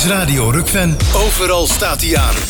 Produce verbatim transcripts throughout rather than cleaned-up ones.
is Radio Rukven. Overal staat hij aan.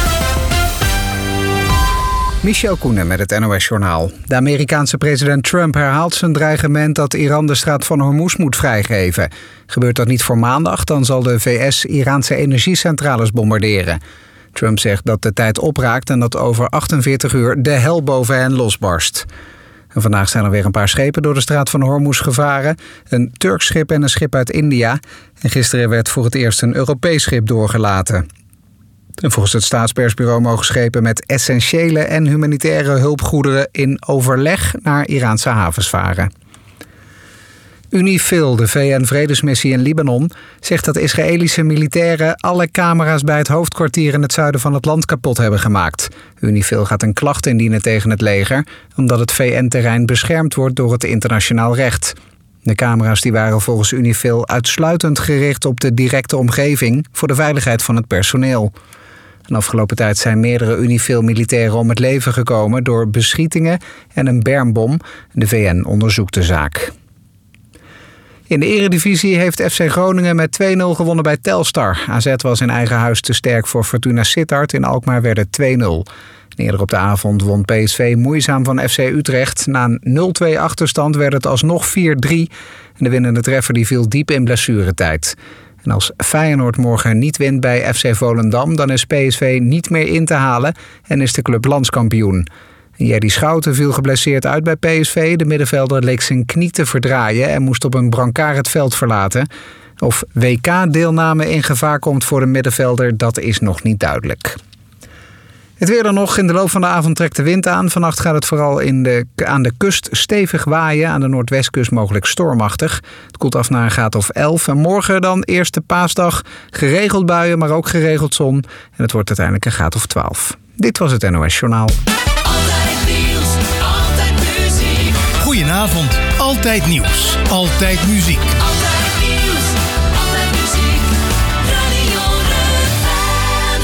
Michel Koenen met het N O S-journaal. De Amerikaanse president Trump herhaalt zijn dreigement dat Iran de straat van Hormuz moet vrijgeven. Gebeurt dat niet voor maandag, dan zal de V S Iraanse energiecentrales bombarderen. Trump zegt dat de tijd opraakt en dat over achtenveertig uur de hel boven hen losbarst. En vandaag zijn er weer een paar schepen door de straat van Hormuz gevaren. Een Turks schip en een schip uit India. En gisteren werd voor het eerst een Europees schip doorgelaten. En volgens het staatspersbureau mogen schepen met essentiële en humanitaire hulpgoederen in overleg naar Iraanse havens varen. UNIFIL, de V N-vredesmissie in Libanon, zegt dat Israëlische militairen alle camera's bij het hoofdkwartier in het zuiden van het land kapot hebben gemaakt. UNIFIL gaat een klacht indienen tegen het leger, omdat het V N-terrein beschermd wordt door het internationaal recht. De camera's die waren volgens UNIFIL uitsluitend gericht op de directe omgeving voor de veiligheid van het personeel. De afgelopen tijd zijn meerdere UNIFIL-militairen om het leven gekomen door beschietingen en een bermbom. De V N onderzoekt de zaak. In de Eredivisie heeft F C Groningen met twee nul gewonnen bij Telstar. A Z was in eigen huis te sterk voor Fortuna Sittard. In Alkmaar werd het twee nul. Eerder op de avond won P S V moeizaam van F C Utrecht. Na een nul twee achterstand werd het alsnog vier drie. En de winnende treffer die viel diep in blessuretijd. En als Feyenoord morgen niet wint bij F C Volendam, dan is P S V niet meer in te halen en is de club landskampioen. Jerry Schouten viel geblesseerd uit bij P S V. De middenvelder leek zijn knie te verdraaien en moest op een brancard het veld verlaten. Of W K-deelname in gevaar komt voor de middenvelder, dat is nog niet duidelijk. Het weer dan nog. In de loop van de avond trekt de wind aan. Vannacht gaat het vooral in de, aan de kust stevig waaien. Aan de noordwestkust mogelijk stormachtig. Het koelt af naar een graad of elf. En morgen dan eerste paasdag. Geregeld buien, maar ook geregeld zon. En het wordt uiteindelijk een graad of twaalf. Dit was het N O S-journaal. Altijd nieuws, altijd muziek. Goedenavond. Altijd nieuws. Altijd muziek. Altijd nieuws, altijd muziek. Radio Rukven.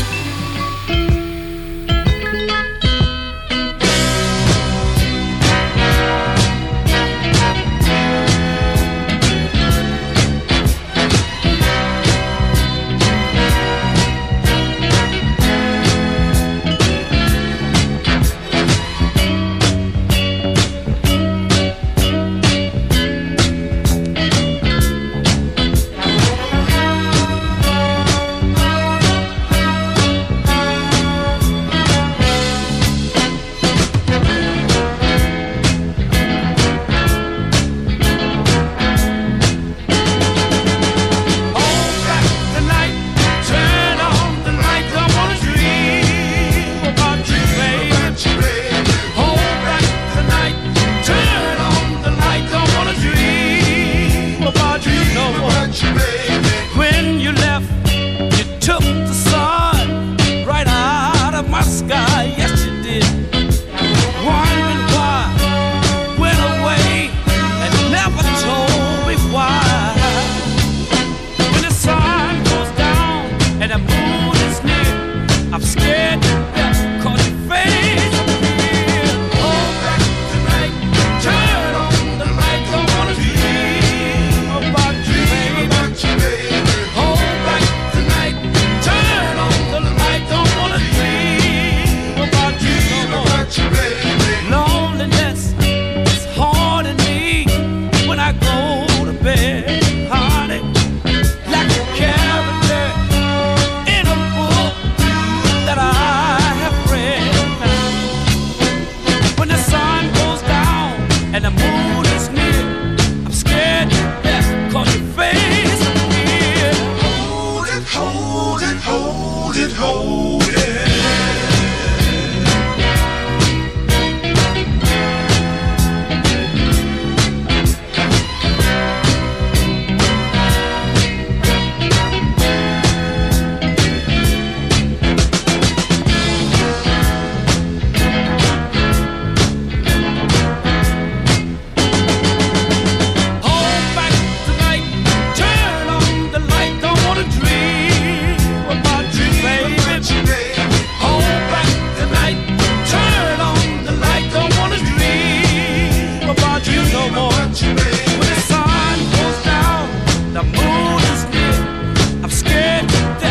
The moon is near. I'm scared to death.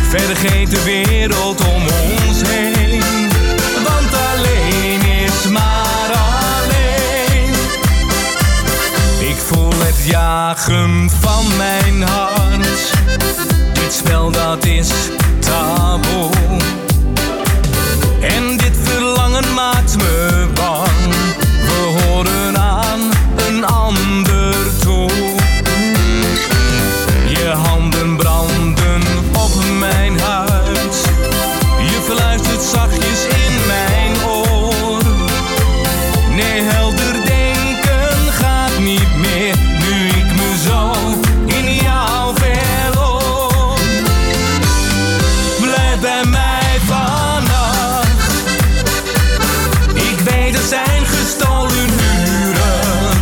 Vergeet de wereld om ons heen, want alleen is maar alleen. Ik voel het jagen van mijn hart, dit spel dat is taboe. En dit verlangen maakt me bang, we horen aan een ander toe. Je handen branden op mijn huid, je fluistert zachtjes in mijn oor. Nee, helder denken gaat niet meer, nu ik me zo in jou verloor. Blijf bij mij vannacht, ik weet er zijn gestolen uren.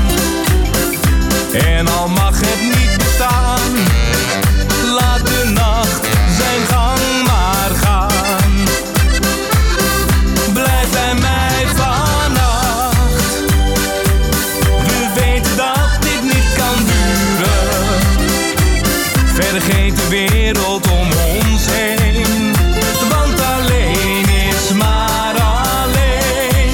En al mag het niet bestaan, laat de nacht zijn gang maar gaan. Blijf bij mij vannacht, we weten dat dit niet kan duren. Vergeet de wereld om ons heen, want alleen is maar alleen.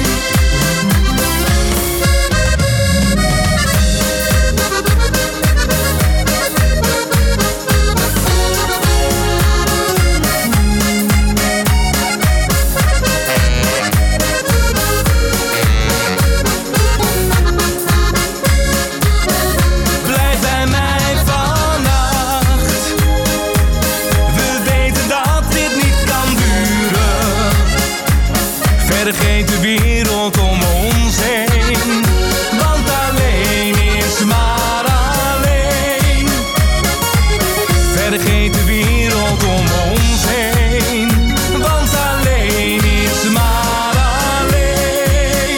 Blijf bij mij vannacht, we weten dat dit niet kan duren. Vergeet de wereld om ons heen, want alleen is maar alleen. Vergeet de wereld om ons heen, want alleen is maar alleen.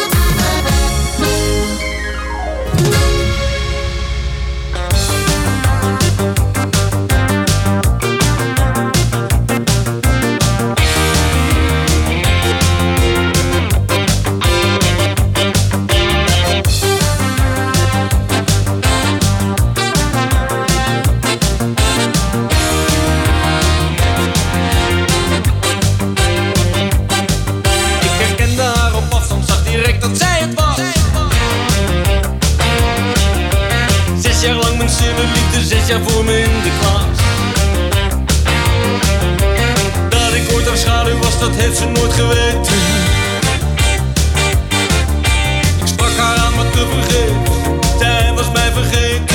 Ik herkende haar op afstand, zag direct dat zij het was. Zes jaar lang mijn stille liefde, zes jaar voor me in de klas. Dat ik ooit haar schaduw was, dat heeft ze nooit geweten. Ik sprak haar aan, maar te vergeefs, zij was mij vergeten.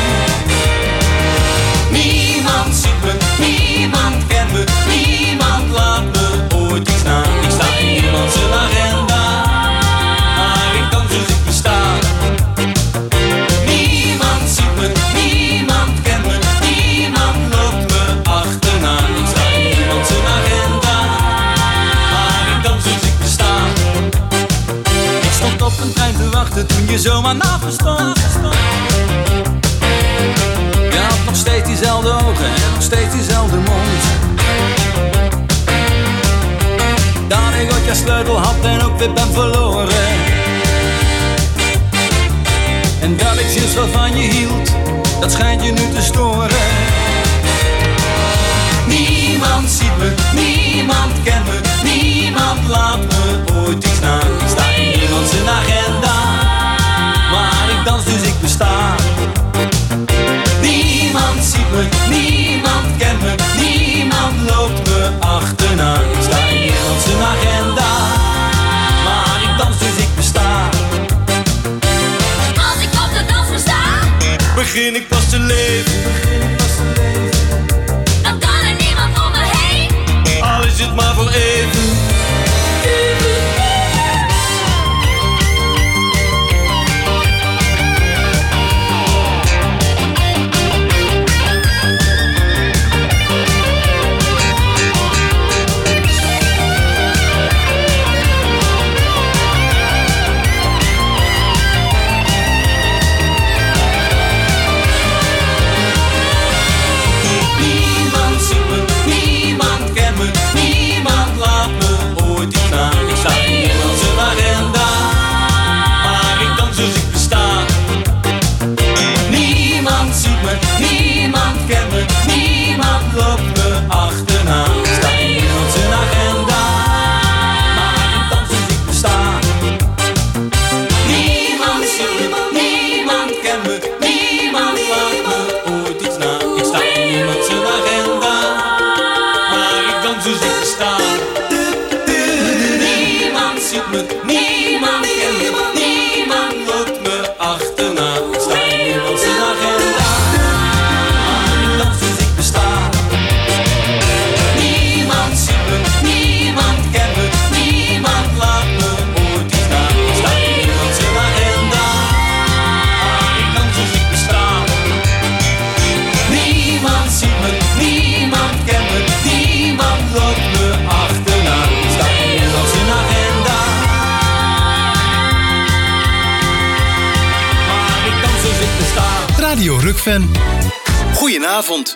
Niemand ziet me, niemand kent me, niemand laat me ooit iets na. Ik sta in niemand zijn agenda, maar ik dans dus ik besta. Niemand ziet me, niemand kent me, niemand loopt me achterna. Ik sta in niemand zijn agenda, maar ik dans dus ik besta. Ik stond op een trein te wachten toen je zomaar naast me stond. Je had nog steeds diezelfde ogen en nog steeds diezelfde mond. Dat ik ooit je sleutel had en ook weer ben verloren. En dat ik zielsveel van je hield, dat schijnt je nu te storen. Niemand ziet me, niemand kent me, niemand laat me ooit iets na. Ik sta in niemand zijn agenda, maar ik dans dus ik besta. Niemand ziet me, niemand kent me, niemand loopt me achterna. Ik sta in niemand zijn agenda, maar ik dans dus ik besta. Als ik op de dansvloer sta, Begin ik pas te leven, dan kan er niemand om me heen. al is het maar voor even. Radio Rukven. Goedenavond.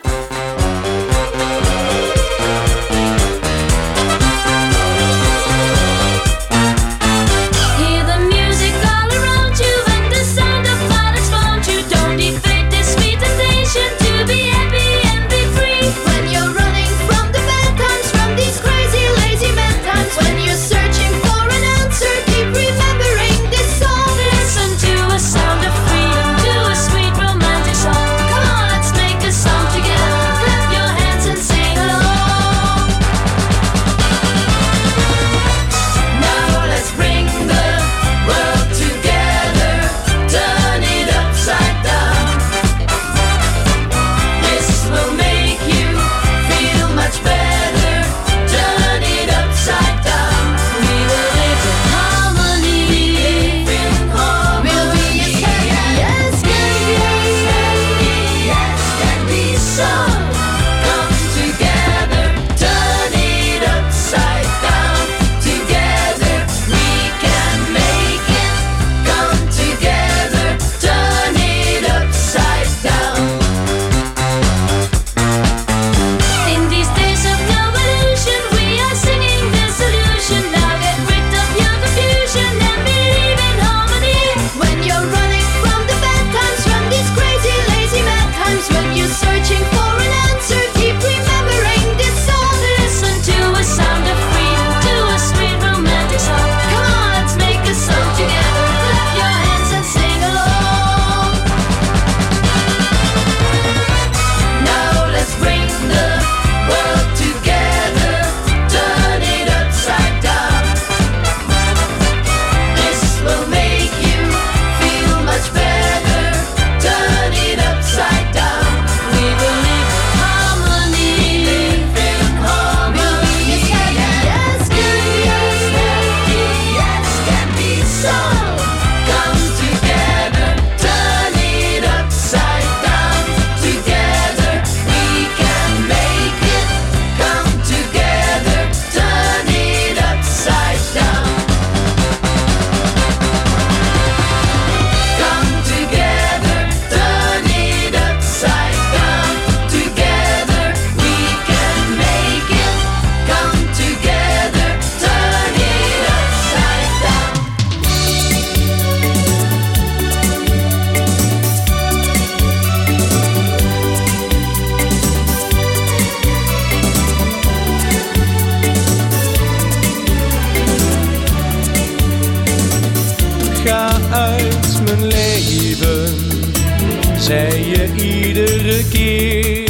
zei je iedere keer.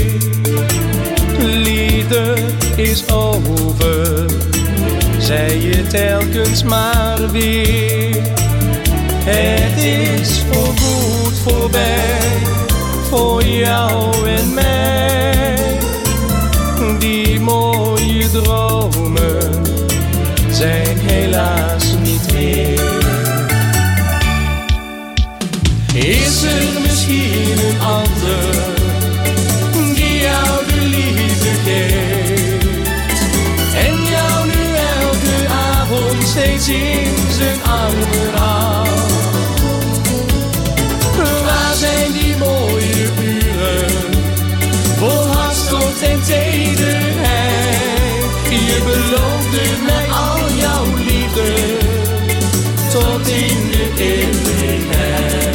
Liefde is over, zei je telkens maar weer. Het is voorgoed voorbij, voor jou en mij. Die mooie dromen zijn helaas niet meer. Is er misschien een ander die jou de liefde geeft en jou nu elke avond steeds in zijn armen houdt? Waar zijn die mooie uren vol hartstocht en tederheid? Je beloofde mij al jouw liefde tot in de eeuwigheid.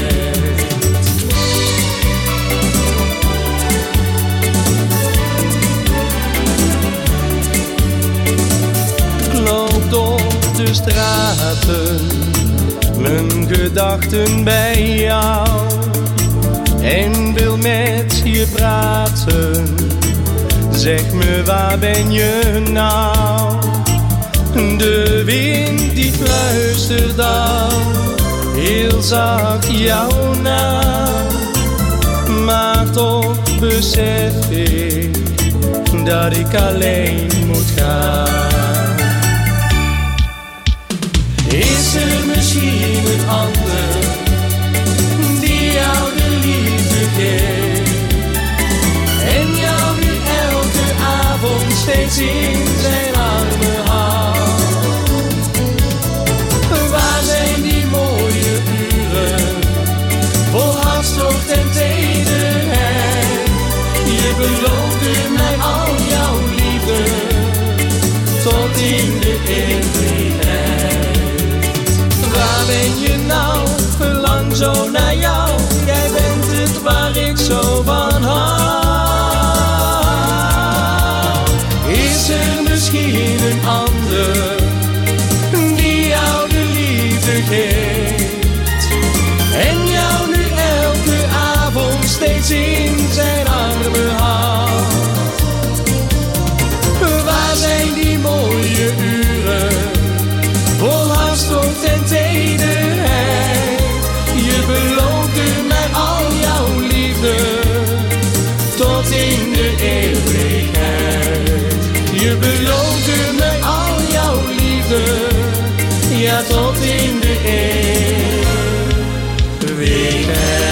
Door de straten, mijn gedachten bij jou, en wil met je praten. Zeg me, waar ben je nou? De wind die fluistert al heel zacht jouw naam, maar toch besef ik dat ik alleen moet gaan. Is er misschien een ander die jou de liefde geeft en jou nu elke avond steeds in zijn armen houdt? Waar zijn die mooie uren vol hartstocht en tederheid? in de eeuwigheid. Waar ben je nou? Verlang zo naar jou. Jij bent het waar ik zo van hou. Is er misschien een ander die jou de liefde geeft en jou nu elke avond steeds in zijn armen houdt? Waar zijn die mooie uren vol hartstocht en tederheid? Je beloofde mij al jouw liefde tot in de eeuwigheid. Je beloofde mij al jouw liefde, ja, tot in de eeuwigheid.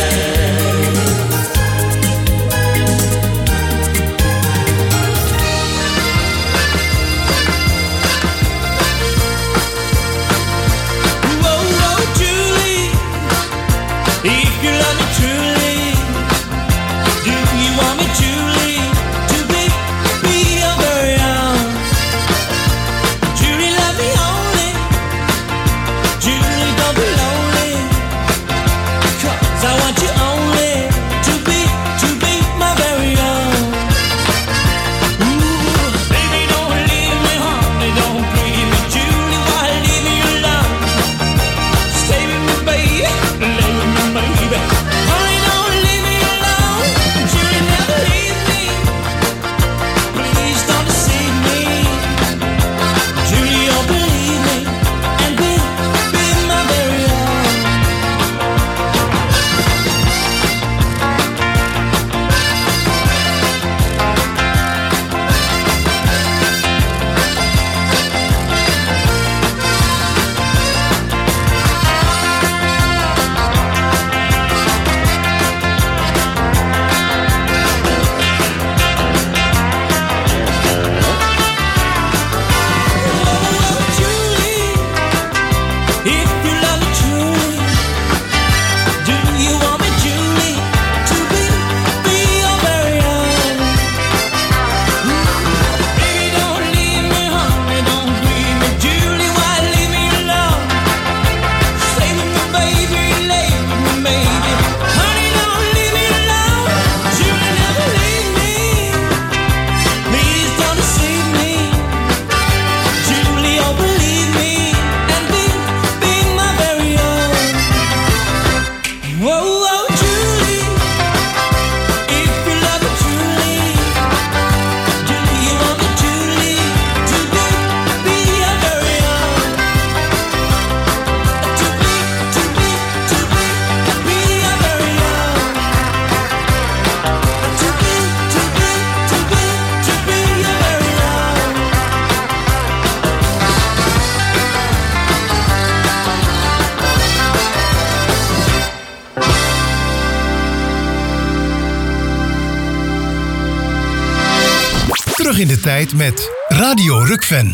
Terug in de tijd met Radio Rukven.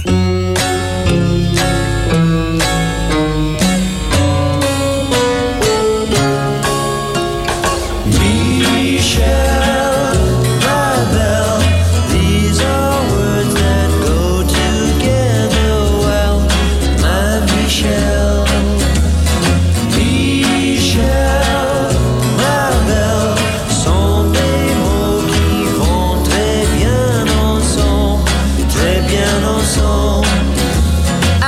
Très bien ensemble.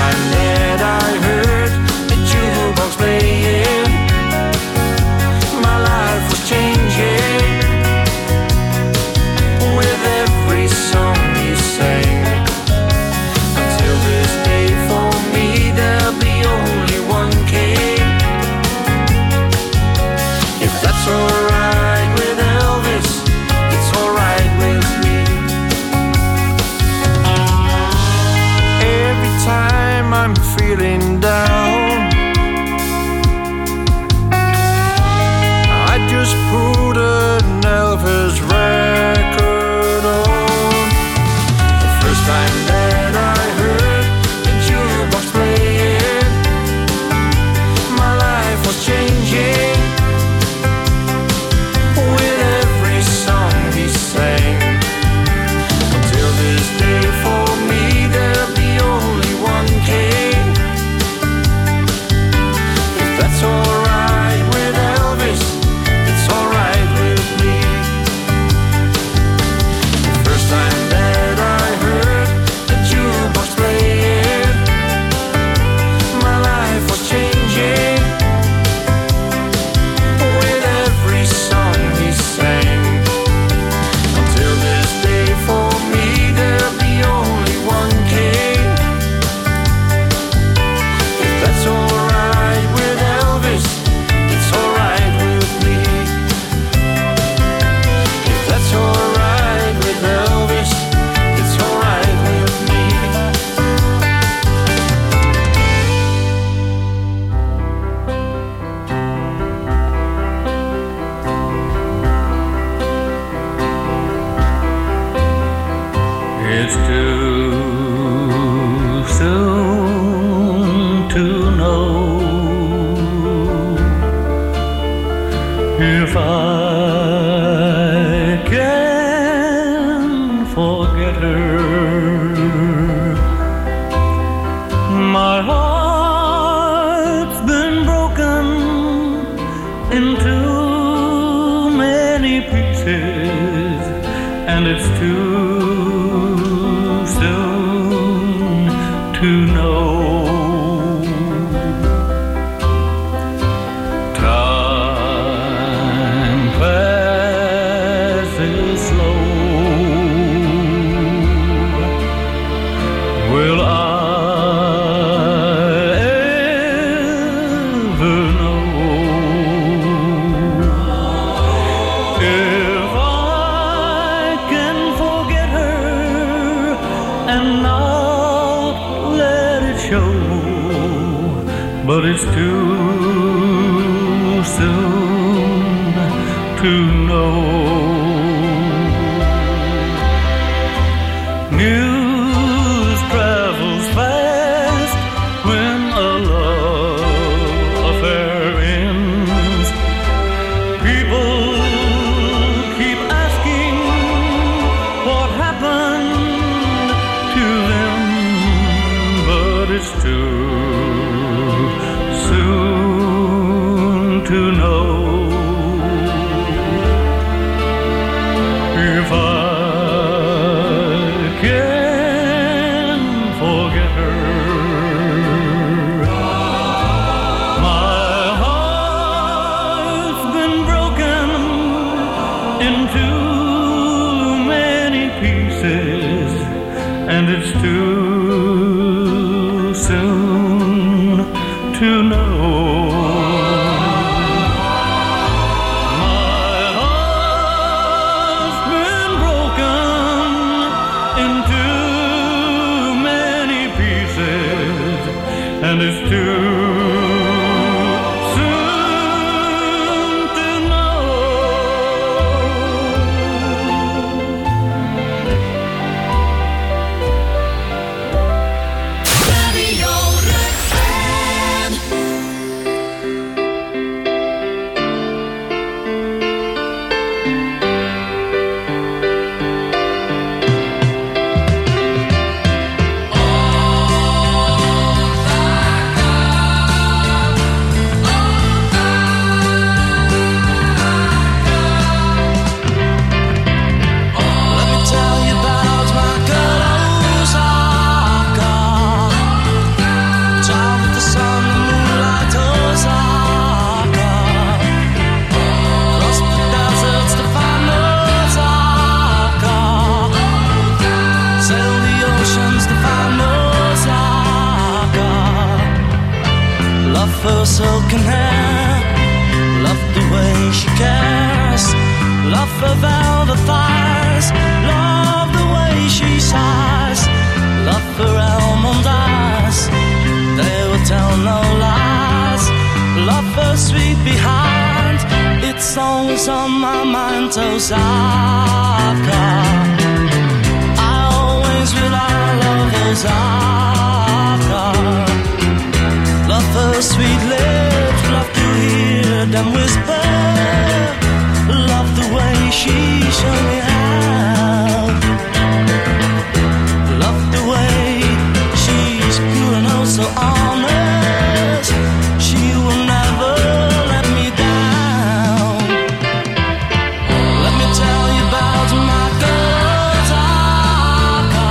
time that I heard the jukebox playing, my life was changing with every song he sang. Until this day for me there'll be only one king. If that's alright with Elvis, it's alright with me. Every time I'm feeling down, I just put an Elvis record on. The first time that I heard the jukebox playing, my life was changing with every song he sang. Until this day for me there'll be only one king. If that's alright with Elvis, it's alright with me. The first time that I heard the jukebox playing, my life was changing with every song he sang. Until this day for me there'll be only one king. If that's alright with Elvis, it's alright with me. If that's alright with Elvis, it's alright with me. It's too soon to know if I can forget her. My heart's been broken into many pieces, and it's too soon to know. Time passes slow. Will I ever know if I can forget her and not let it show? But it's too soon to know. News travels fast when a love affair ends. People keep asking what happened to them, but it's too soon to know if I can forget her. My heart's been broken into many pieces, and it's too soon to know. My heart's been broken into many pieces, and it's too soon to know. Radio Rutland. All her silken hair, love the way she cares, love her velvet thighs, love the way she sighs, love her almond eyes, they will tell no lies, love her sweet behind, it's always on my mind, Osaka. I always will, I love Osaka. Love her sweet lips, love to hear them whisper, love the way she showed me how, love the way she's pure and oh so honest, she will never let me down. Let me tell you about my girl Osaka,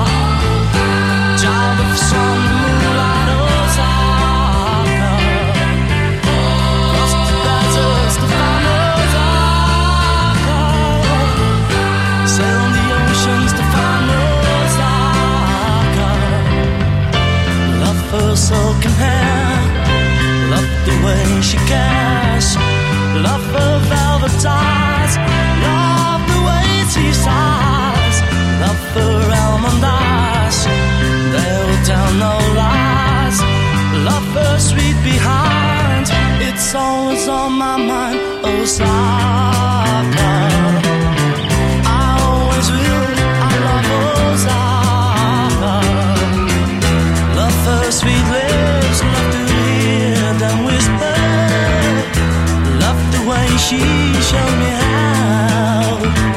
child of sun, moonlight, Osaka, crossed the deserts to find Osaka, sailed the oceans to find Osaka. Love her silken hair, love the way she cares, love her velvet ties, love the way she sighs, love her almond eyes, they will tell no lies, love her sweet behind, it's always on my mind, Osaka. I always will, I love Osaka. Love her sweet lips, love to hear them whisper, love the way she showed me how,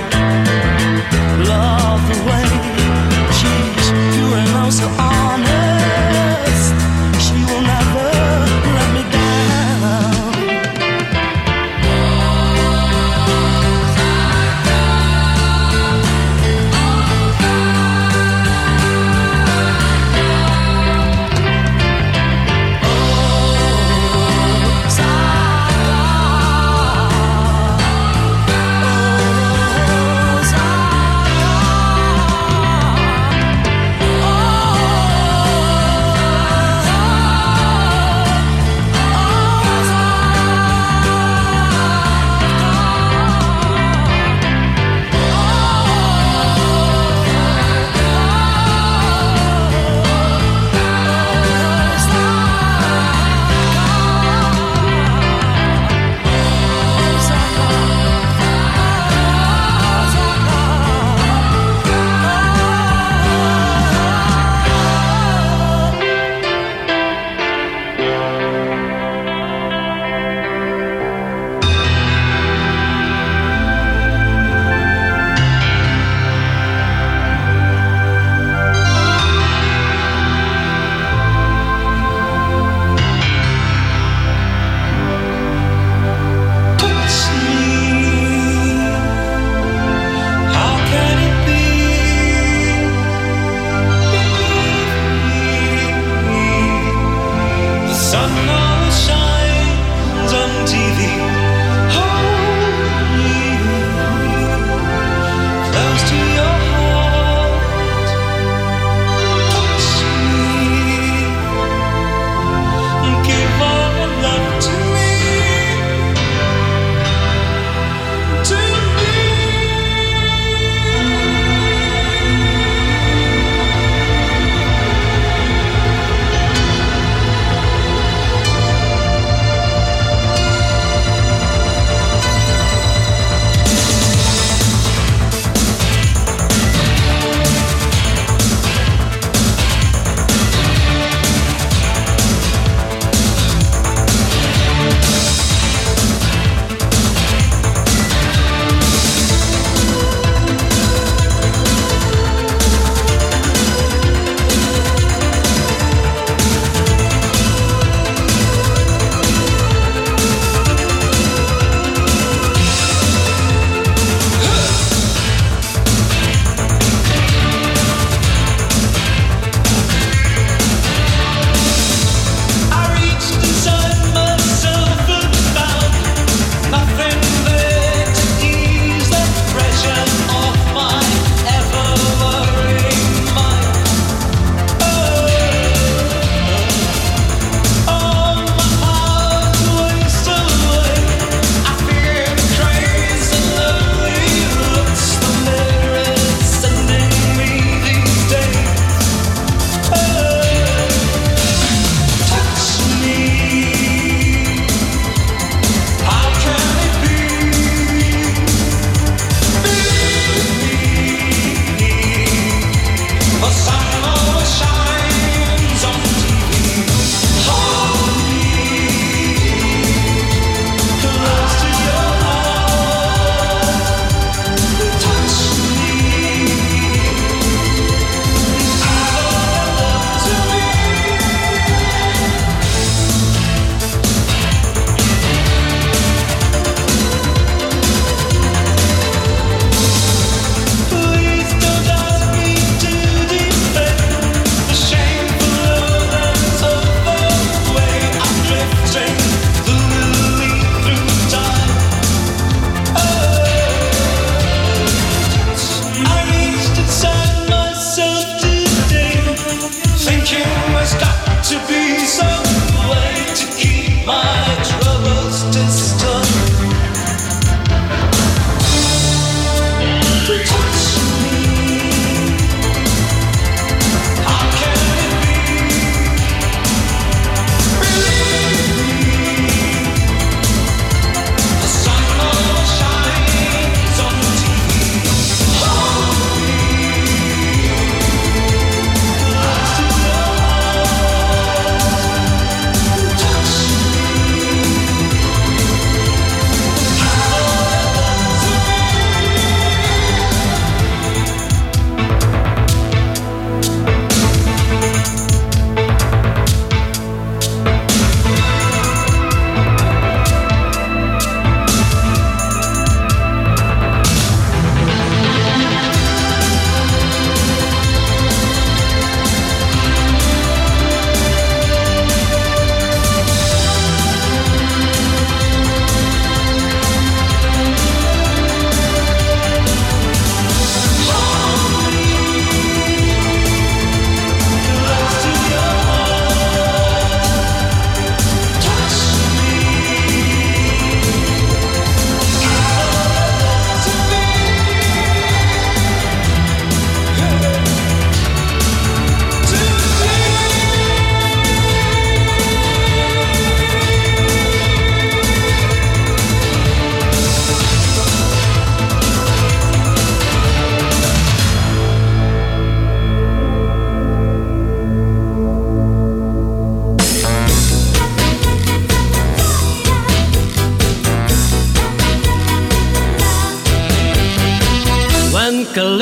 love the way she's pure and oh so honest, she will never let me down.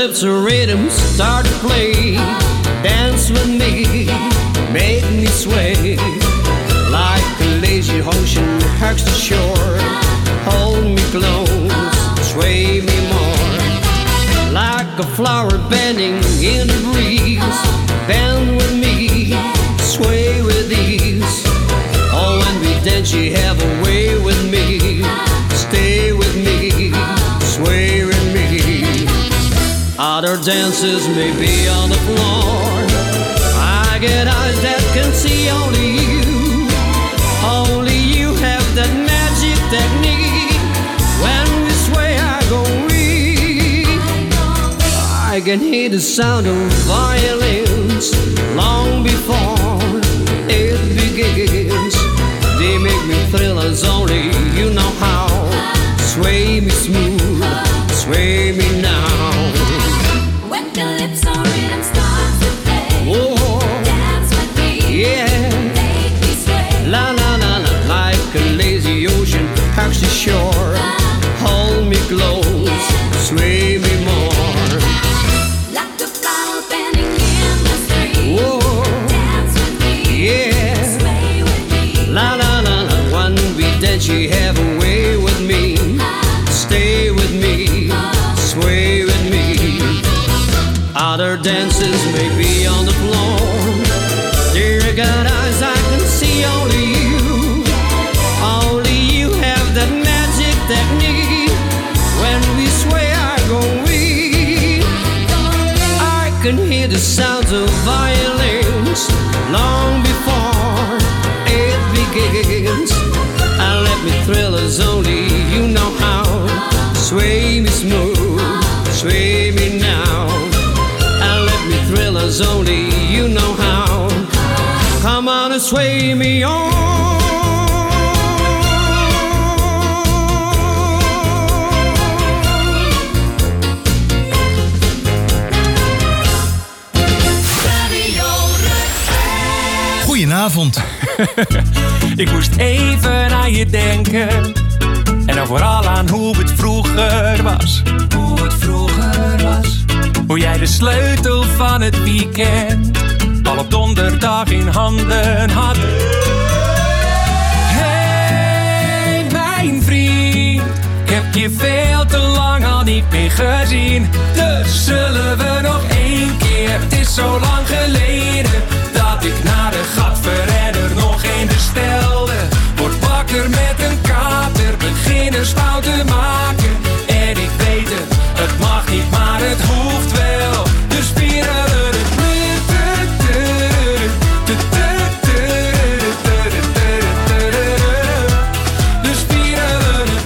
lips a rhythm start to play. Dance with me, make me sway. Like a lazy ocean hugs the shore. Hold me close, sway me more. Like a flower bending in the breeze. Bend with me, sway with ease. Oh, when we dance you have a way with me. Stay with me, sway with me. Other dancers may be on the floor. I get eyes that can see only you. Only you have that magic technique. When we sway I go weak. I can hear the sound of violins long before it begins. They make me thrill as only you know how. Sway me smooth, sway me now. When the lips are rhythm starts to play. Whoa. Dance with me, Yeah. make me sway. La la la la, like a lazy ocean hugs the shore. Hold me close, sway me more. Like a flower bending in the street. Whoa. Dance with me, Yeah. sway with me. La la la la, when we dance you have a way with me. Stay with me, sway with me. Other dancers may be on the floor. Dear God, eyes I can see only you. Only you have that magic technique. When we sway I go weak. I can hear the sounds of violins long before it begins. And let me thrill as only you know how. Sway me smooth, sway me now. And let me thrill as only you know how. Come on and sway me on. Goedenavond. Ik moest even aan je denken. En dan vooral aan hoe het vroeger was. Hoe het vroeger was. Hoe jij de sleutel van het weekend al op donderdag in handen had. Hey, mijn vriend. Ik heb je veel te lang al niet meer gezien. Dus zullen we nog één keer. Het is zo lang geleden dat ik naar de gatverredder nog één bestelde. Word wakker met een kater, beginnersfouten maken. En ik weet het, het mag niet, maar het hoeft wel. Dus vieren we het nu. Dus vieren we het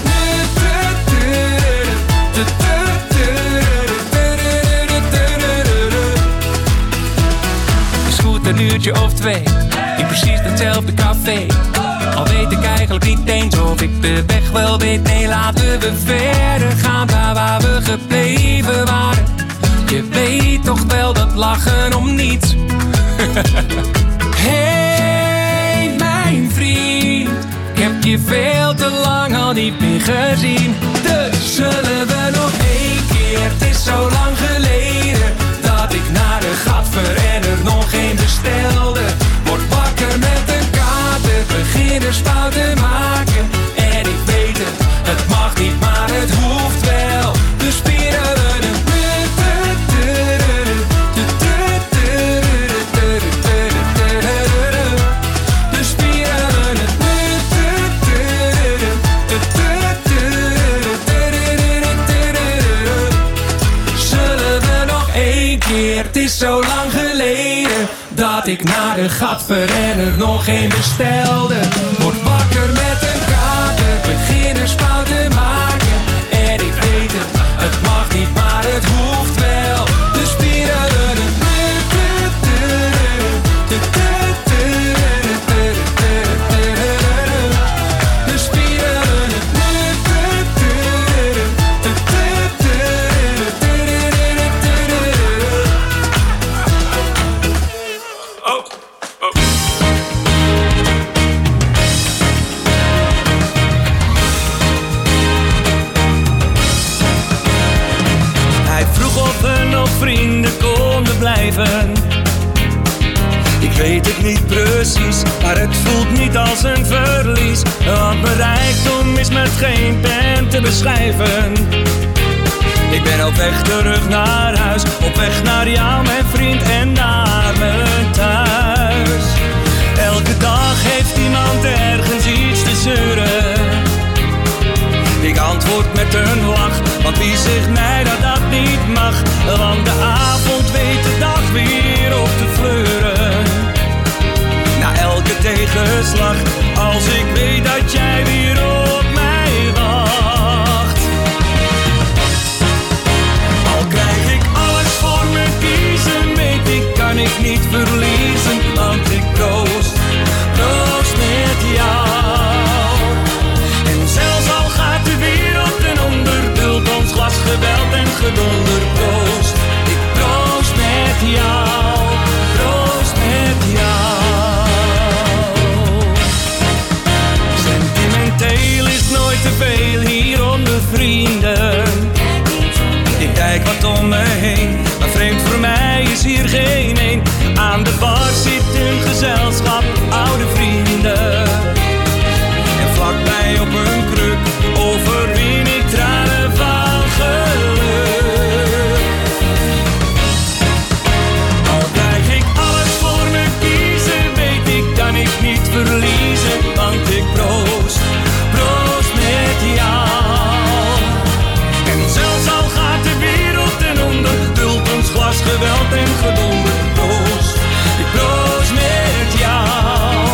nu. Is goed een uurtje of twee, in precies hetzelfde café. Al weet ik eigenlijk niet eens of ik de weg wel weet. Nee, laten we verder gaan daar waar we gebleven waren. Je weet toch wel dat lachen om niets. Hey, mijn vriend. Ik heb je veel te lang al niet meer gezien. Dus zullen we nog één keer. Het is zo lang geleden dat ik naar de gatverrenner nog één bestelde. Word wakker met een kater, beginnersfouten maken. En ik weet het, het mag niet, maar het hoeft wel. Dus spieren we het. Dus spieren we het. Zullen we nog één keer? Het is zo lang geleden dat ik naar de gatverrenner nog één bestelde. Word wakker met een kater, beginnersfouten maken. En ik weet het, het mag niet, maar het hoeft wel. Dus spieren we het. Dus spieren we het. Oh, oh. niet als een verlies, want mijn rijkdom is met geen pen te beschrijven. Ik ben op weg terug naar huis, op weg naar jou mijn vriend en naar mijn thuis. Elke dag heeft iemand ergens iets te zeuren. Ik antwoord met een lach, want wie zegt mij dat dat niet mag? Want de avond weet de dag weer op te fleuren. Na elke tegenslag, als ik weet dat jij weer op mij wacht. Al krijg ik alles voor me kiezen, weet ik kan ik niet verliezen. Want ik proost, proost met jou. En zelfs al gaat de wereld ten onder, dult ons glas geweld en gedonder. Proost, ik proost met jou, proost met jou. Sentimenteel is nooit te veel hier onder vrienden. Ik kijk wat om me heen, maar vreemd voor mij is hier geen een. Aan de bar zit een gezelschap oude vrienden. En vlakbij op een kruk overwin ik tranen van geluk. Al krijg ik alles voor me kiezen, weet ik kan ik niet verliezen. Want ik proost, proost met jou. En zelfs al gaat de wereld ten onder, dult ons glas geweld en gedonder. Proost, ik proost met jou.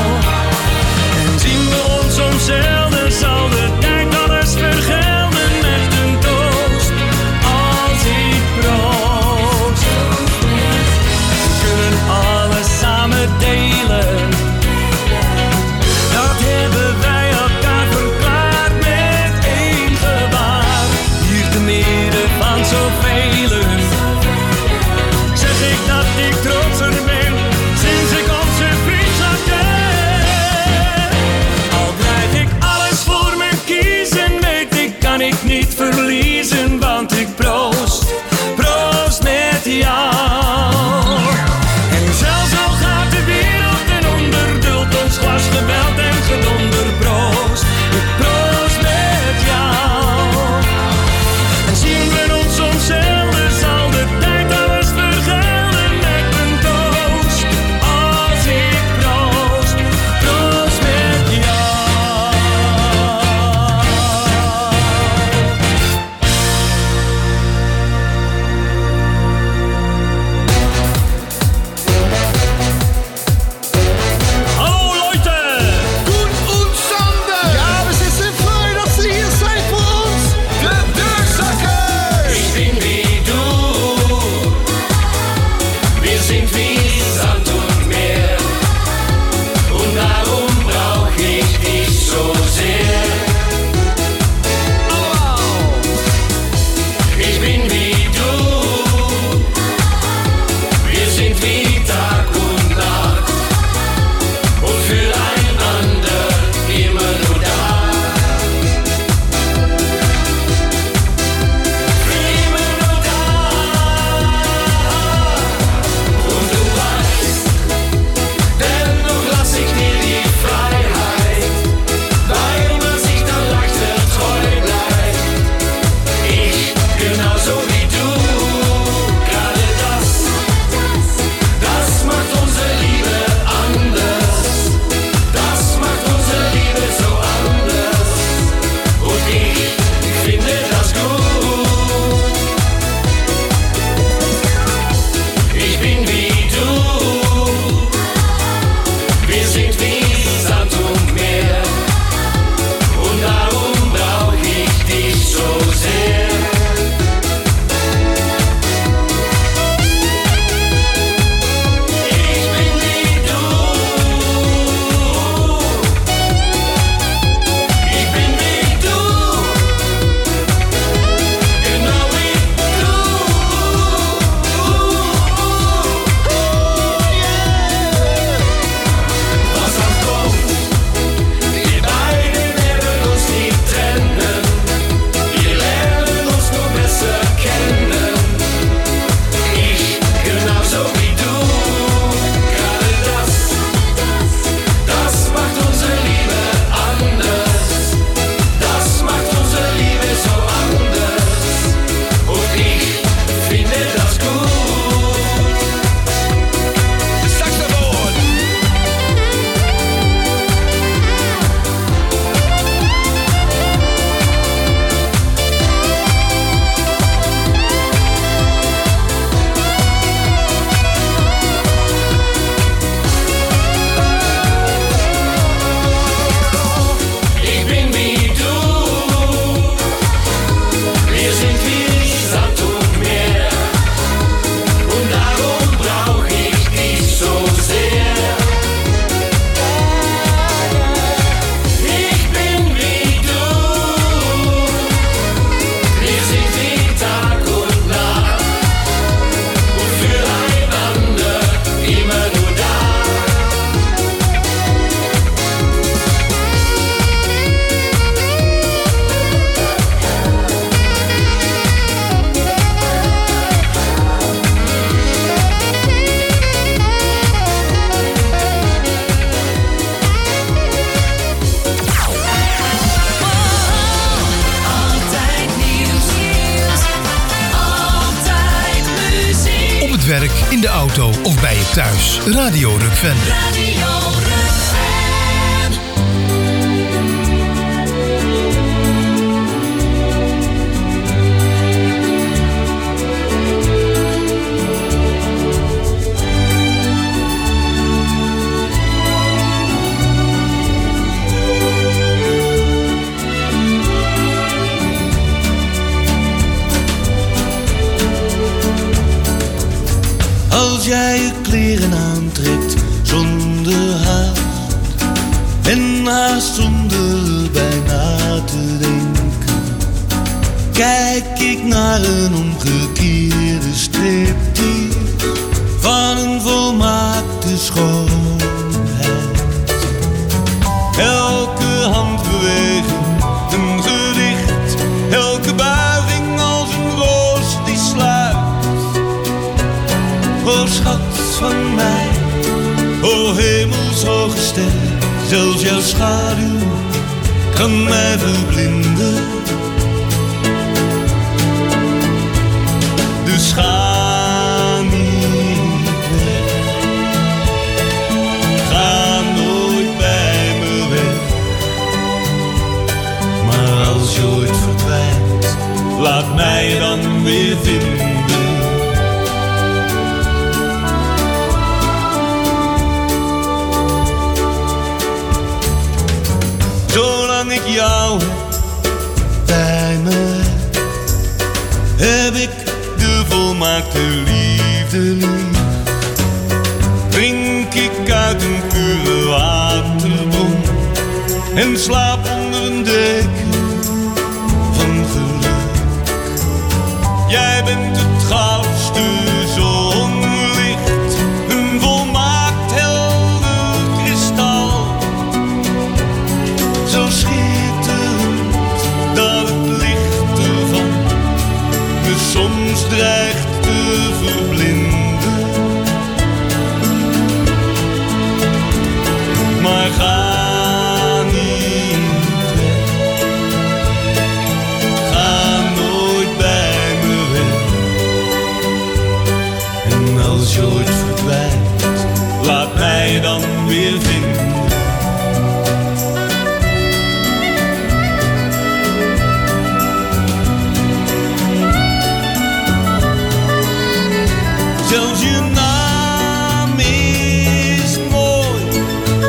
in de auto of bij je thuis. Radio Rukven. Radio Rukven. Als jij je kleren aantrekt zonder haast en haast zonder bij na te denken, kijk ik naar een omgekeerde striptease van een volmaakte schoonheid. Elke handbeweging een gedicht, elke buiging als een roos die sluit. O schat van mij, o hemelshoge ster, zelfs jouw schaduw kan mij verblinden. Dus ga niet weg, ga nooit bij me weg. Maar als je ooit verdwijnt, laat mij dan weer vinden. Zolang ik jou heb bij me, heb ik de volmaakte liefde lief. Drink ik uit een pure waterbron en slaap onder een deken van geluk. Jij bent het goudste zonlicht, een volmaakt helder kristal. Zo schitterend dat het licht ervan me soms dreigt te verblinden. Maar ga niet weg, ga nooit bij me weg. En als je ooit verdwijnt, laat mij dan weer vinden. Zelfs je naam is mooi,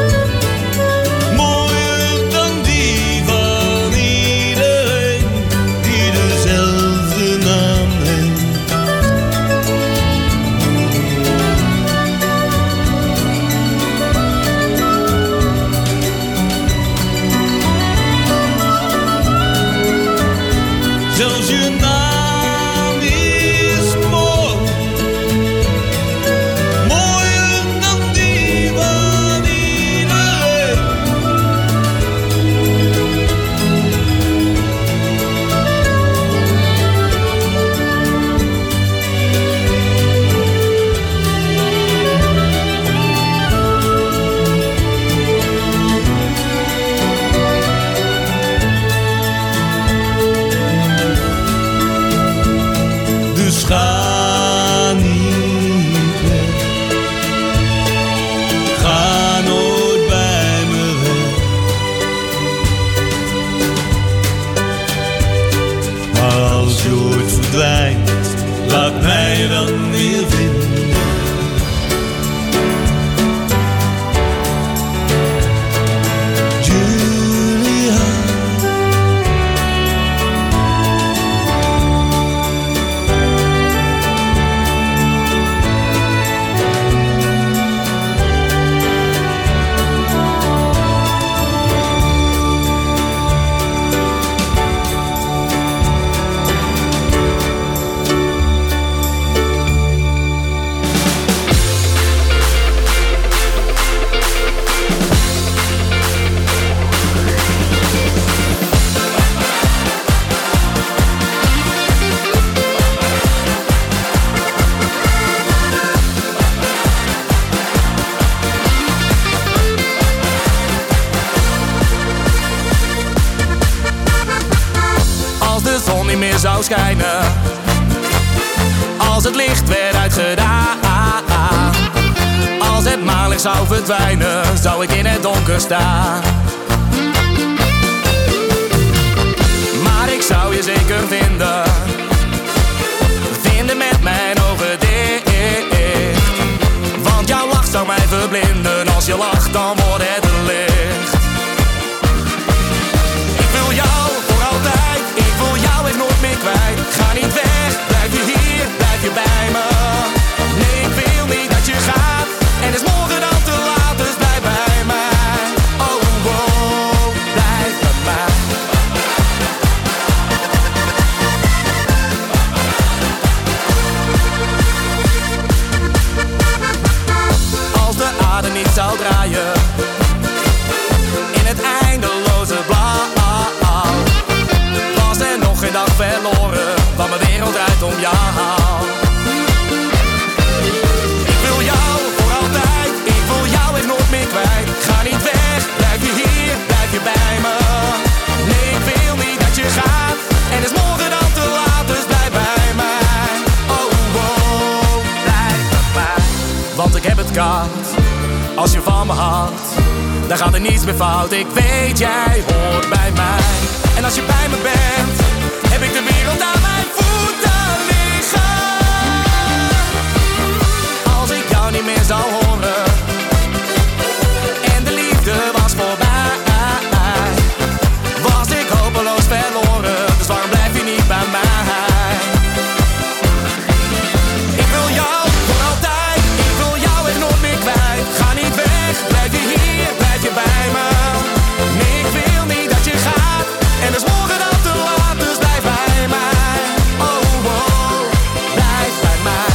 mooier dan die van iedereen die dezelfde naam heeft. Zelfs je naam is mooi, mooier dan die van iedereen. Dus ga niet weg, ga nooit bij me weg. Maar als je ooit verdwijnt, laat mij dan weer vinden. Julia, zou schijnen, als het licht werd uitgedaan, Als het maanlicht zou verdwijnen, zou ik in het donker staan. Maar ik zou je zeker vinden, vinden met mijn ogen dicht. Want jouw lach zou mij verblinden, als je lacht dan wordt het een licht. Ik wil jou voor altijd, ik wil jou echt nooit meer kwijt. Ga niet weg, blijf je hier, blijf je bij me. Nee, ik wil niet dat je gaat, en is morgen dan te laat, dus blijf bij mij. Oh, oh, blijf bij mij. Als de aarde niet zou draaien, in het eindeloze blauw, was er nog geen dag verloren, want mijn wereld draait om jou. Ik wil jou voor altijd, ik wil jou echt nooit meer kwijt. Ga niet weg, blijf je hier, blijf je bij me. Nee, ik wil niet dat je gaat, en is morgen dan te laat, dus blijf bij mij. Oh, oh, blijf bij mij. Want ik heb het koud, als je van me houdt, dan gaat er niets meer fout. Ik weet, jij hoort bij mij. En als je bij me bent, heb ik de wereld aan mijn voeten liggen. Als ik jou niet meer zou horen, en de liefde was voorbij, was ik hopeloos verloren. Dus waarom blijf je niet bij mij? Ik wil jou voor altijd, ik wil jou echt nooit meer kwijt. Ga niet weg, blijf je hier, blijf je bij me. Nee, ik wil niet dat je gaat, en is morgen dan te laat, dus blijf bij mij. Oh, oh, blijf bij mij.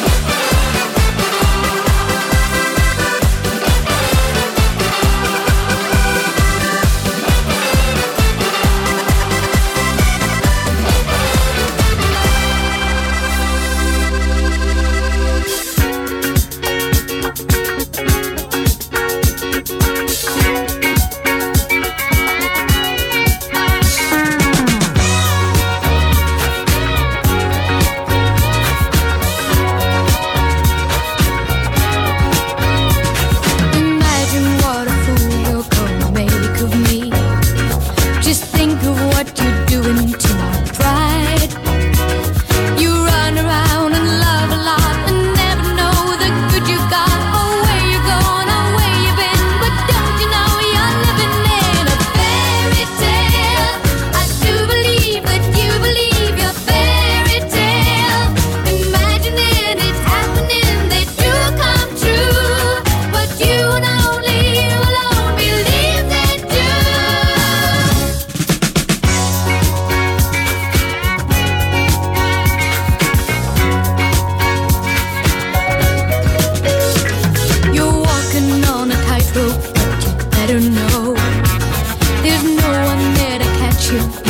Imagine what a fool you're gonna make of me. Just think of what you're doing to my pride. You run around and love a lot and never know the good you got, or where you're going, or where you've been. But don't you know you're living in a fairy tale? I do believe that you believe your fairy tale. Imagining it happening, they do come true. But you and only you alone believe they do. You're walking on a tightrope, but you better know there's no one there to catch you.